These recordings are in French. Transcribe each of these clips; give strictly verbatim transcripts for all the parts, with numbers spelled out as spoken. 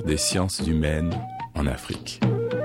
l'avenir des sciences humaines en Afrique.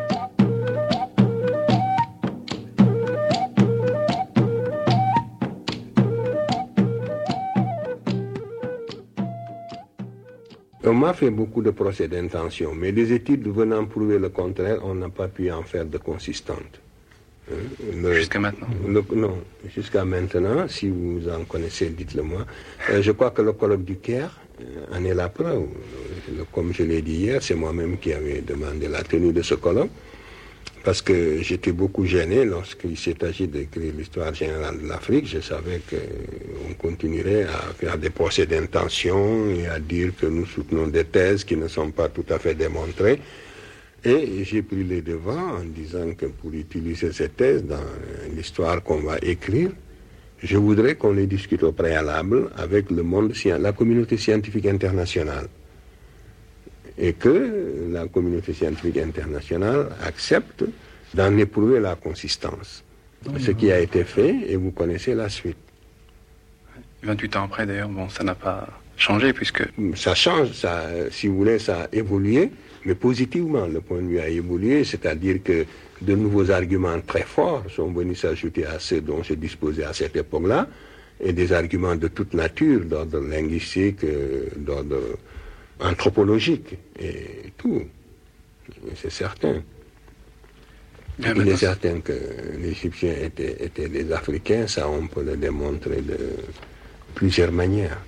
On m'a fait beaucoup de procès d'intention, mais des études venant prouver le contraire, on n'a pas pu en faire de consistantes. Le, jusqu'à maintenant le, Non, jusqu'à maintenant, si vous en connaissez, dites-le moi. Euh, je crois que le colloque du Caire euh, en est la preuve. Le, comme je l'ai dit hier, c'est moi-même qui avais demandé la tenue de ce colloque, parce que j'étais beaucoup gêné lorsqu'il s'est agi d'écrire l'histoire générale de l'Afrique. Je savais qu'on continuerait à faire des procès d'intention et à dire que nous soutenons des thèses qui ne sont pas tout à fait démontrées. Et j'ai pris les devants en disant que pour utiliser ces thèses dans l'histoire qu'on va écrire, je voudrais qu'on les discute au préalable avec le monde, la communauté scientifique internationale. Et que la communauté scientifique internationale accepte d'en éprouver la consistance. Mmh. Ce qui a été fait, et vous connaissez la suite. vingt-huit ans après, d'ailleurs, bon, ça n'a pas changé, puisque... Ça change, ça, si vous voulez, ça a évolué, mais positivement, le point de vue a évolué, c'est-à-dire que de nouveaux arguments très forts sont venus s'ajouter à ceux dont je disposais à cette époque-là, et des arguments de toute nature, d'ordre linguistique, d'ordre anthropologique, et tout. C'est certain. Bien, Il est certain que les Égyptiens étaient, étaient des Africains, ça on peut le démontrer de plusieurs manières.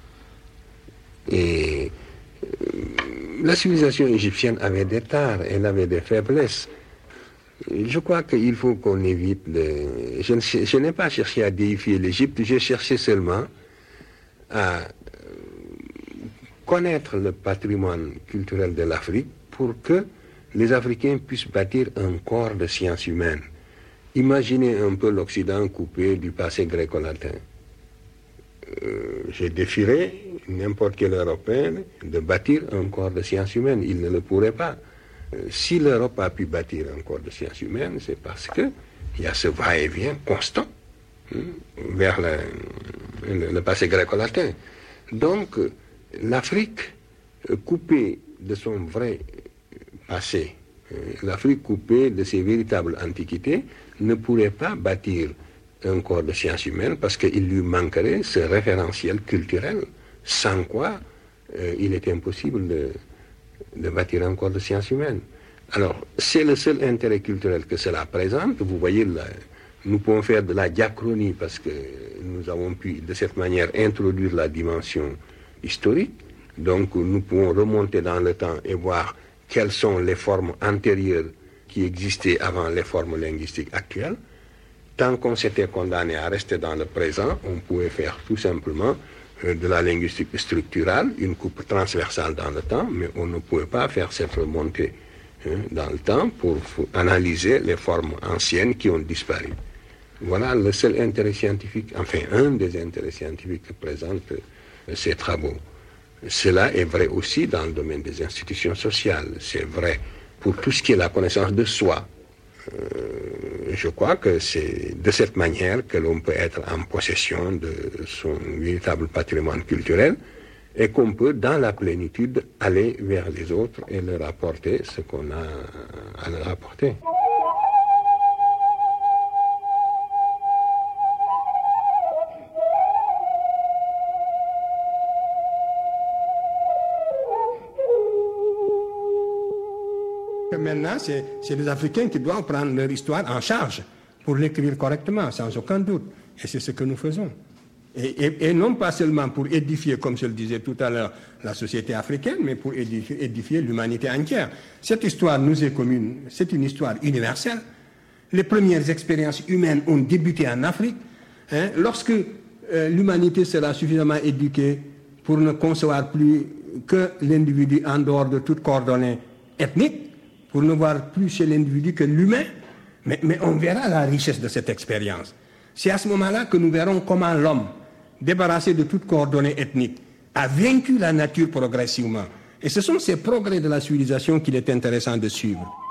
Et la civilisation égyptienne avait des tares, elle avait des faiblesses. Je crois qu'il faut qu'on évite de... Je, ne, je n'ai pas cherché à déifier l'Égypte, j'ai cherché seulement à connaître le patrimoine culturel de l'Afrique pour que les Africains puissent bâtir un corps de sciences humaines. Imaginez un peu l'Occident coupé du passé gréco-latin. Euh, je défierais n'importe quel Européen de bâtir un corps de sciences humaines. Il ne le pourrait pas. Euh, si l'Europe a pu bâtir un corps de sciences humaines, c'est parce qu'il y a ce va-et-vient constant hein, vers le, le, le passé gréco-latin. Donc, l'Afrique, euh, coupée de son vrai passé, euh, l'Afrique coupée de ses véritables antiquités, ne pourrait pas bâtir un corps de sciences humaines parce qu'il lui manquerait ce référentiel culturel, sans quoi euh, il est impossible de, de bâtir un corps de sciences humaines. Alors, c'est le seul intérêt culturel que cela présente. Vous voyez, là, nous pouvons faire de la diachronie parce que nous avons pu, de cette manière, introduire la dimension historique. Donc, nous pouvons remonter dans le temps et voir quelles sont les formes antérieures qui existaient avant les formes linguistiques actuelles. Tant qu'on s'était condamné à rester dans le présent, on pouvait faire tout simplement euh, de la linguistique structurale, une coupe transversale dans le temps, mais on ne pouvait pas faire cette remontée hein, dans le temps pour, pour analyser les formes anciennes qui ont disparu. Voilà le seul intérêt scientifique, enfin un des intérêts scientifiques que présentent euh, ces travaux. Cela est vrai aussi dans le domaine des institutions sociales, c'est vrai pour tout ce qui est la connaissance de soi. Euh, je crois que c'est de cette manière que l'on peut être en possession de son véritable patrimoine culturel et qu'on peut, dans la plénitude, aller vers les autres et leur apporter ce qu'on a à leur apporter. Maintenant, c'est, c'est les Africains qui doivent prendre leur histoire en charge pour l'écrire correctement, sans aucun doute. Et c'est ce que nous faisons. Et, et, et non pas seulement pour édifier, comme je le disais tout à l'heure, la société africaine, mais pour édifier, édifier l'humanité entière. Cette histoire nous est commune, c'est une histoire universelle. Les premières expériences humaines ont débuté en Afrique. Hein, lorsque euh, l'humanité sera suffisamment éduquée pour ne concevoir plus que l'individu en dehors de toute coordonnée ethnique, pour ne voir plus chez l'individu que l'humain, mais, mais on verra la richesse de cette expérience. C'est à ce moment-là que nous verrons comment l'homme, débarrassé de toute coordonnée ethnique, a vaincu la nature progressivement. Et ce sont ces progrès de la civilisation qu'il est intéressant de suivre.